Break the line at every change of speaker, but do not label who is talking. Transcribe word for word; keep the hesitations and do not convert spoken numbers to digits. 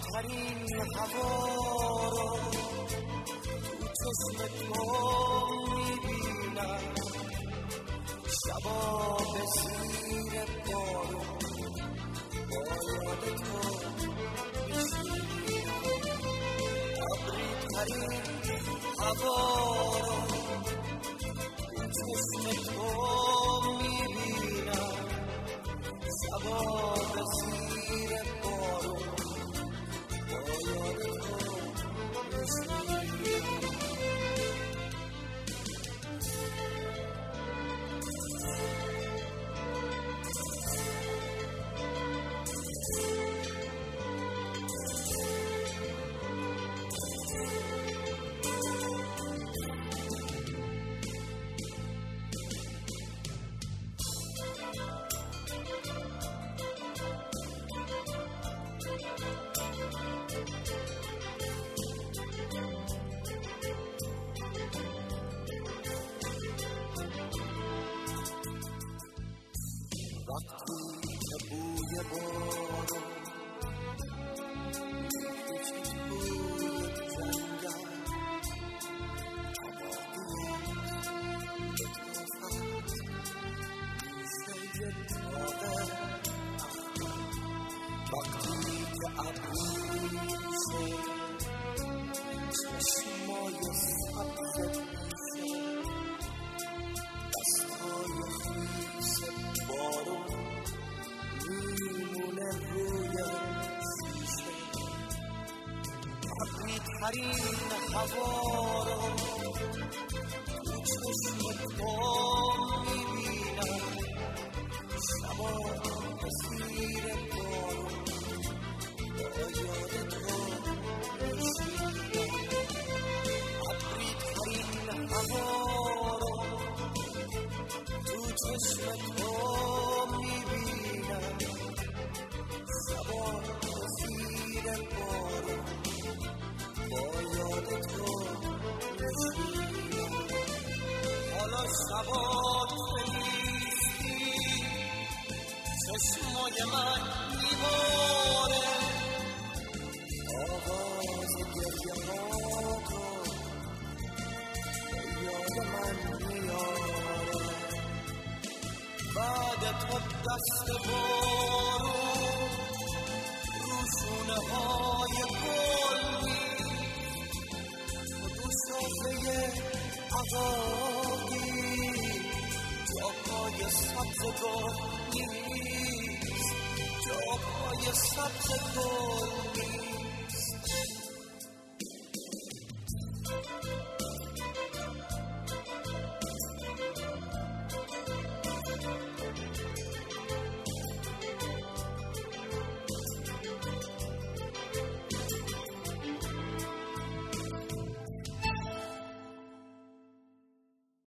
ترین هوا رو تو چشم تو میبینم، شبا به زیر بارون با یاد تو میشینم. ابری ترین هوا رو تو چشم تو میبینم، شبا به زیر بارون با یاد تو میشینم. وقتی که بوی بارون میکشید بوی جنگل، وقتی که ابری میشه چشمای سبز میشه، دستای خیس بارون میمونه روی شیشه. ابری ترین هوا رو تو چشم تو میبینم، شبا به زیر بارون با یاد تو میشینم. ابری ترین هوا رو تو چشم تو میبینم، شبا به زیر بارون با یاد تو میشینم. حالا شبا که نیستی چشمای من میباره، آواز گریه ها تو یاد من میاره. بعد تو دست بارون رو شونه های گل نیست، تو شاخه عقاقی جا پای سبز گل نیست، جا پای سبز گل